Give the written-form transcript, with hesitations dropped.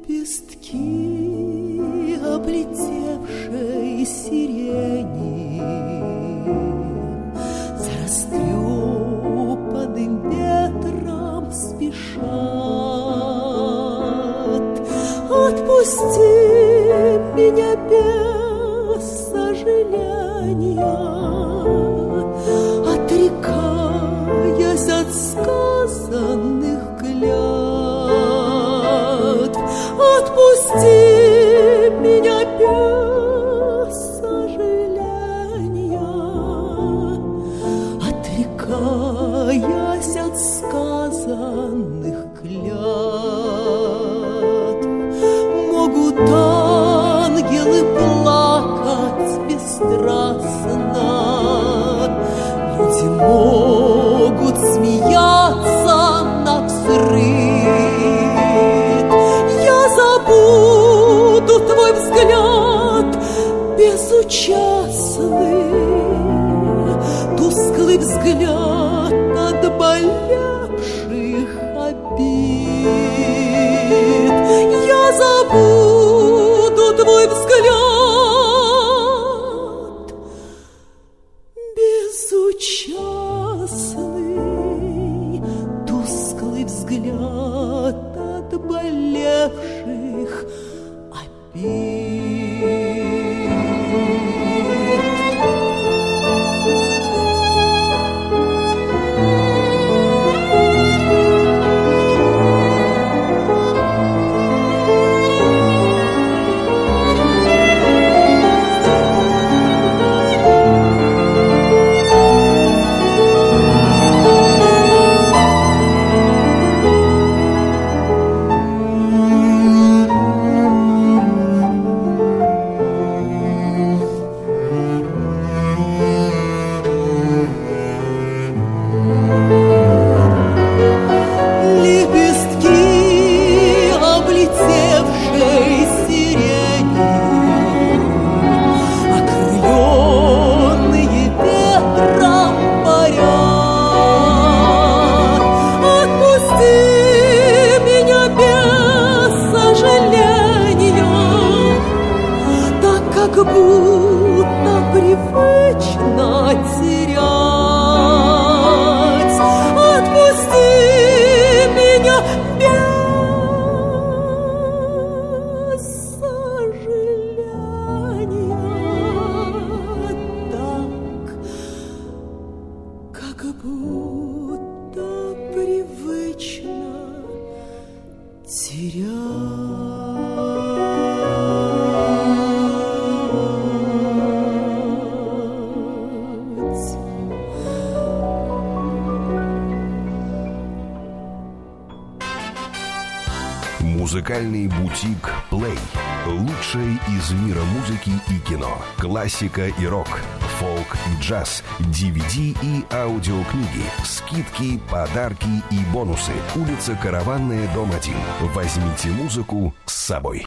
Лепестки облетевшей сирени за растрепанным ветром спешат. Отпусти меня без сожаления, отрекаясь от сказанных клятв. Отпусти меня без сожаления, отрекаясь от сказанных клятв. Могут ангелы плакать бесстрастно, люди могут смеяться навзрыд. Я забуду твой взгляд безучастный, тусклый взгляд отболевших обид. Я забуду твой взгляд безучастный, тусклый взгляд отболевших обид. Как будто привычно терять. Отпусти меня без сожаления, так, как будто привычно терять. Музыкальный бутик Play. Лучшее из мира музыки и кино. Классика и рок. Фолк и джаз. DVD и аудиокниги. Скидки, подарки и бонусы. Улица Караванная, дом 1. Возьмите музыку с собой.